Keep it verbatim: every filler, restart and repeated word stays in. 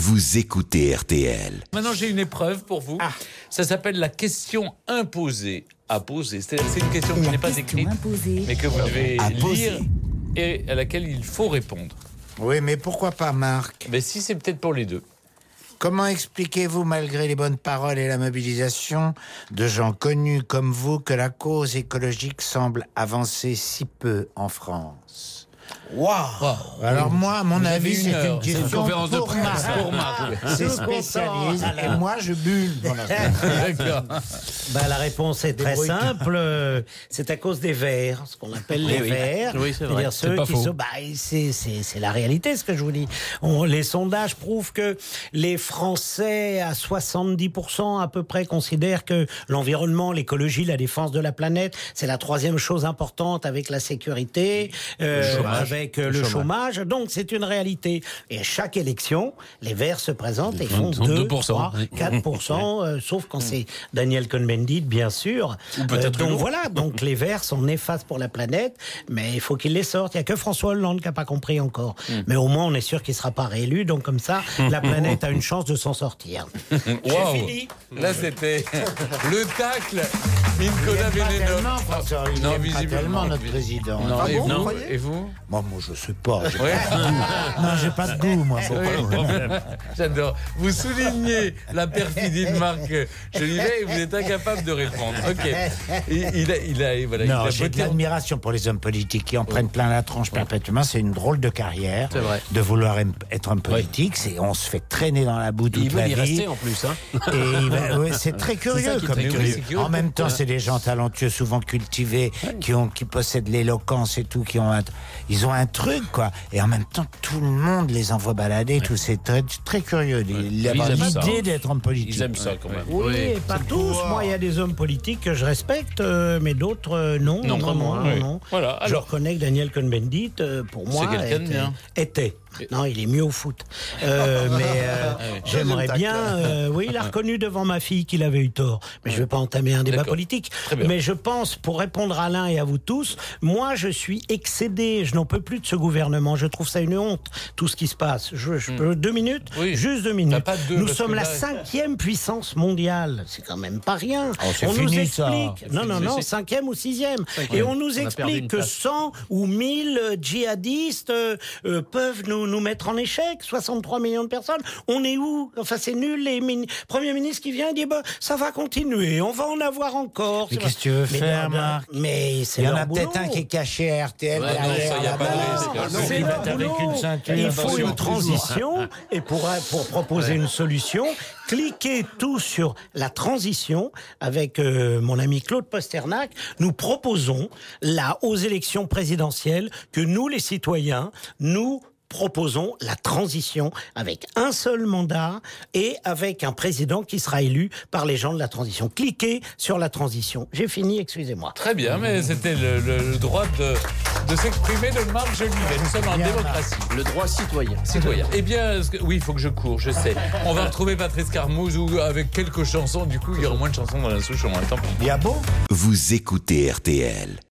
Vous écoutez R T L. Maintenant, j'ai une épreuve pour vous. Ah. Ça s'appelle la question imposée à poser. C'est-à-dire que c'est une question qui n'est pas écrite, imposée. mais que vous devez à lire poser. Et à laquelle il faut répondre. Oui, mais pourquoi pas, Marc ? Mais si, c'est peut-être pour les deux. Comment expliquez-vous, malgré les bonnes paroles et la mobilisation de gens connus comme vous, que la cause écologique semble avancer si peu en France ? Waouh wow. Alors moi, à mon Vous avis, c'est une question une conférence pour de presse pour Marc. C'est spécialiste et moi, je bulle. D'accord. Bah, la réponse est très simple. C'est à cause des Verts, ce qu'on appelle les oui, Verts. Oui, c'est vrai. Ceux c'est qui sont, bah, c'est, c'est, c'est la réalité, ce que je vous dis. On, les sondages prouvent que les Français, à soixante-dix pour cent à peu près, considèrent que l'environnement, l'écologie, la défense de la planète, c'est la troisième chose importante avec la sécurité. Euh, avec le, le chômage. chômage. Donc, c'est une réalité. Et à chaque élection, les Verts se présentent et font deux, trois, quatre pour cent, euh, sauf quand c'est Daniel Cohn-Bendit, bien sûr. Ou peut-être euh, donc, voilà. Donc, les Verts sont néfastes pour la planète, mais il faut qu'ils les sortent. Il n'y a que François Hollande qui n'a pas compris encore. Mm. Mais au moins, on est sûr qu'il ne sera pas réélu. Donc, comme ça, la planète a une chance de s'en sortir. Wow. J'ai fini. Là, c'était le tacle. Nicolas Vénénov. Il non, n'aime pas tellement notre président. Non, ah et, bon, vous, vous et vous Moi, moi, je sais pas. J'ai ouais. pas de goût. Non, j'ai pas de goût, moi. Oui, j'adore. Vous soulignez la perfidie de Marc Jolivet et vous êtes incapable de répondre. Ok. Il, il a, il a, voilà, non, il a j'ai de l'admiration pour les hommes politiques qui en prennent plein la tronche oui. perpétuellement. C'est une drôle de carrière de vouloir être homme politique. Oui. C'est, on se fait traîner dans la boue toute il la vie. Il veut y rester en plus. Hein. Et ben, ouais, c'est très curieux. C'est comme très curieux. curieux. En même temps, c'est des gens talentueux, souvent cultivés, ouais. qui, ont, qui possèdent l'éloquence et tout, qui ont un, ils ont un truc, quoi. Et en même temps, tout le monde les envoie balader. Ouais. Tout, c'est très, très curieux ouais. d'avoir l'idée d'être homme politique. Ils aiment ça, quand même. Oui, oui. pas tous. Moi, il y a des hommes politiques que je respecte, euh, mais d'autres, euh, non. Non, non, non, oui. non. Voilà, alors, je reconnais que Daniel Cohn-Bendit, euh, pour moi, était, était. Non, il est mieux au foot. Euh, mais euh, ouais. j'aimerais bien... Euh, oui, il a reconnu devant ma fille qu'il avait eu tort. Mais je ne vais pas entamer un débat D'accord. politique. Mais je pense, pour répondre à Alain et à vous tous, moi, je suis excédé. Je n'en peux plus de ce gouvernement. Je trouve ça une honte, tout ce qui se passe. Je, je peux, mm. Deux minutes oui. Juste deux minutes. Pas deux, Nous sommes la là, cinquième puissance mondiale. C'est quand même pas rien. Oh, on fini, nous explique... Ça. Non, non, non, cinquième ou sixième. Cinquième. Et on nous on explique que cent ou mille djihadistes euh, euh, peuvent nous nous mettre en échec, soixante-trois millions de personnes. On est où ? Enfin, c'est nul. Les min... Premier ministre qui vient et dit bah, ça va continuer, on va en avoir encore. Mais qu'est-ce que tu veux mais faire, non, Marc ? Mais c'est il y en leur a boulot. Peut-être un qui est caché à R T L. Ouais, non, ça, y a pas de... C'est leur boulot. Une ceinture, il faut une transition. Et pour, pour proposer ouais. une solution, cliquez tous sur la transition avec euh, mon ami Claude Posternac. Nous proposons là aux élections présidentielles que nous, les citoyens, nous proposons la transition avec un seul mandat et avec un président qui sera élu par les gens de la transition. Cliquez sur la transition. J'ai fini, excusez-moi. Très bien, mais c'était le, le, le droit de, de s'exprimer de Marc Jolivet. Nous sommes en bien démocratie. Le droit citoyen. Citoyen. Eh bien, oui, il faut que je cours, je sais. On va retrouver Patrice Carmouze ou avec quelques chansons. Du coup, il y aura moins de chansons dans la Souchon. Tant pis. Il y a beau. Vous écoutez R T L.